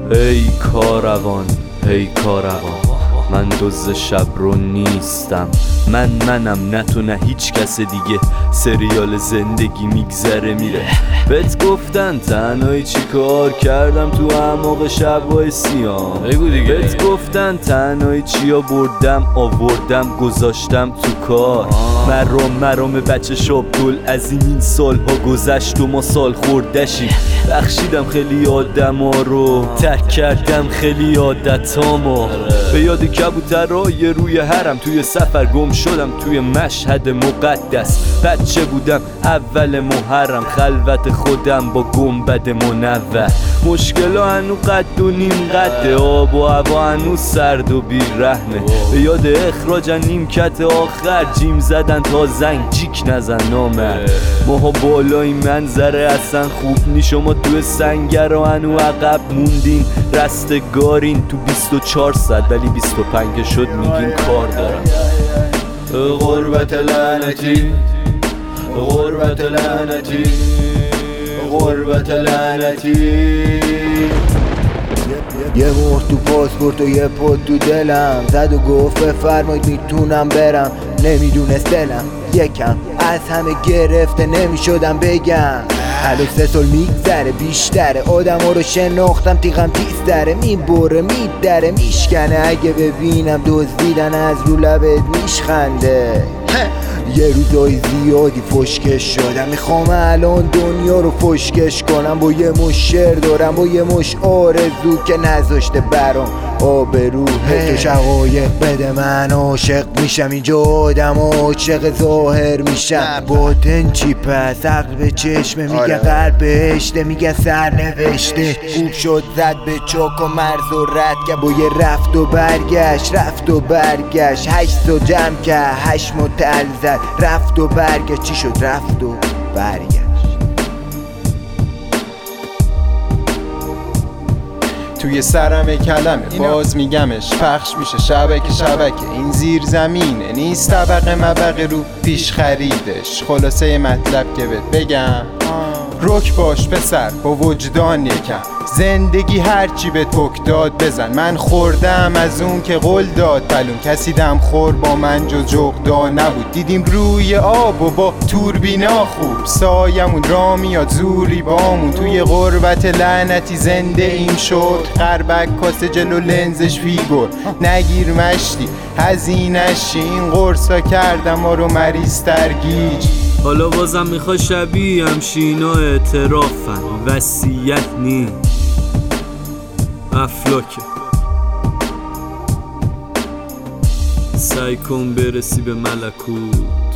ای کاروان ای کاروان، من دزد شب رو نیستم. منم نه تو نه هیچ کس دیگه. سریال زندگی میگذره میره. بهت گفتن تنهایی چی کار کردم تو اعماق شبای سیام. بهت گفتن تنهایی چیا بردم آوردم گذاشتم تو کار. مرام بچه شابدل از این سالها گذشت و ما سال خوردشیم. بخشیدم خیلی آدما رو، ترک کردم خیلی عادتامو. به یاد کبوترای روی حرم توی سفر گم شدم توی مشهد مقدس. بچه بودم اول محرم، خلوت خودم با گنبد منور. مشکلا هنو قد و نیم قده، آب و هوا هنو سرد و بیرحمه. به یاد اخراج نیمکت آخر جیم زدن تا زنگ جیک نزن نامرد. ماها بالای منظره اصلا خوب نی، شما توی سنگر و هنو عقب موندین. رستگارین تو 24 ساعت ولی 25 که شد میگین کار دارم. غربت لعنتی غربت لعنتی غربت لعنتی. یه مهر تو پاسپورت و یه پد تو دلم زد و گفت بفرمایید میتونم برم. نمیدونست دلم یکم از همه گرفته نمیشدم بگم. الو 3 سال میگذره بیشتره، آدم رو شناختم تیغم تیزتره. میبره میدره میشکنه، اگه ببینم دزدیدن از رو لبت میشخنده. یه روزای زیادی فشکش شدم، میخوام الان دنیا رو فشکش کنم. با یه مش شعر دارم با یه مش آرزو که نذاشته برام آبرو. تو شقایق بده من عاشق میشم، اینجا آدم عاشق ظاهر میشم. باطن چی پس عقل به چشمه، میگه قلب بهشته میگه سر نوشته. خوب شد زد به چاک و مرز و رد که با یه رفت و برگشت 8 تا جمع که 8 متعل زد. رفت و برگشت چی شد رفت و برگشت. توی سرم کلمه باز میگمش، پخش میشه شبکه. این زیر زمینه نیست طبقه مبقه رو پیش خریدش. خلاصه مطلب که بهت بگم رک باش پسر با وجدان یکم. زندگی هرچی به تک داد بزن. من خوردم از اون که قول داد پلون. کسی دم خور با من جز جغدا نبود. دیدیم روی آب و با توربینا خوب. سایمون را میاد زوری بامون. توی غربت لعنتی زنده این شد. قربک کاسه جلو لنزش فیگور. نگیر مشتی هزینش این قرصا کردم ما رو مریض ترگیج. حالا بازم میخوای شبیه همشینا اعترافن، وصیت نی افلاکه. سعی کن برسی به ملکوت.